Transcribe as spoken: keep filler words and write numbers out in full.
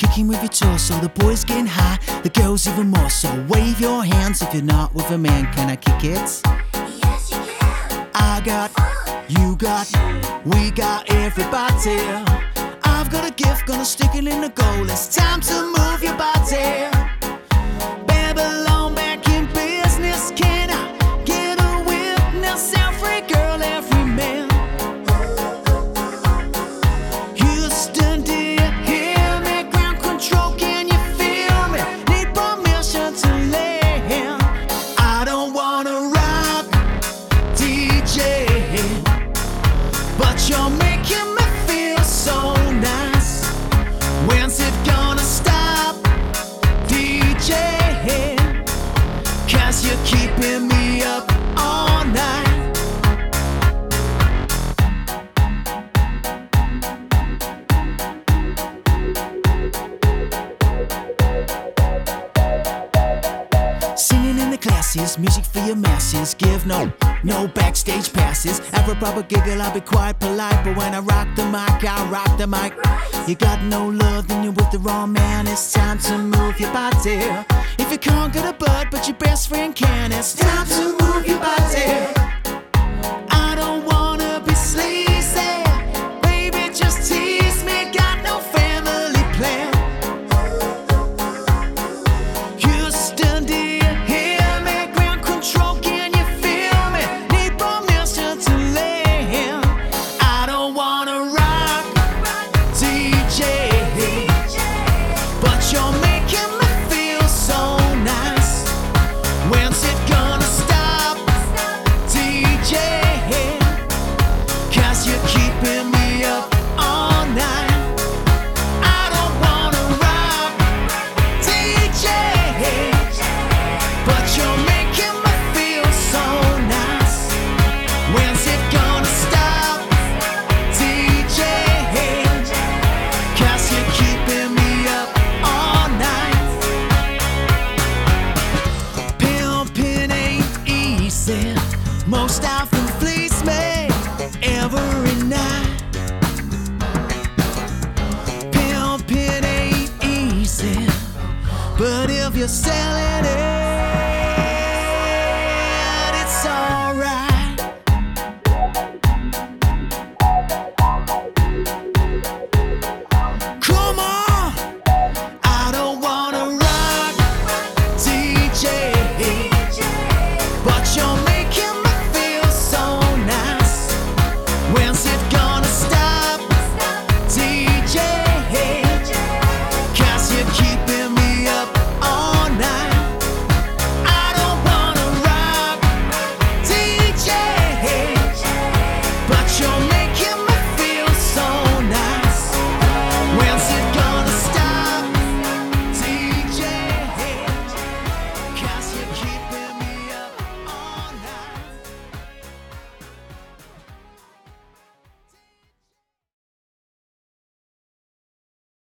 kicking with your torso. The boys getting high, the girls even more so. Wave your hands if you're not with a man. Can I kick it? Yes, you can. I got, you got, we got everybody. I've got a gift, gonna stick it in the goal. It's time to move your body. Babylon back in business. Can I get a witness? Every girl, every man. Houston, do you hear me? Ground control, can you feel me? Need permission to land. I don't wanna rock, D J, but you're making me feel so nice. When's it gonna stop, D J? Cause you're keeping me up all night. Singing in the classes, music for your masses. Give no, no backstage passes. Have a proper giggle, I'll be quite polite. But when I rock the mic, I rock the mic. You got no love, then you're with the wrong man. It's time to move your body. If you can't get a bud, but your best friend can, it's time to move your body. I don't wanna be sleazy, baby, just tease me. Got no family plan. Houston, do you hear me? Ground control, can you feel me? Need permission to land. I don't wanna rock, D J, but you're making me feel so nice. When's it gonna stop, D J? Cause you're keeping me up all night. I don't wanna rock, D J, but you're making me feel so nice. When's it gonna stop, D J? Cause you're keeping me up all night. Pimpin' ain't easy. Most out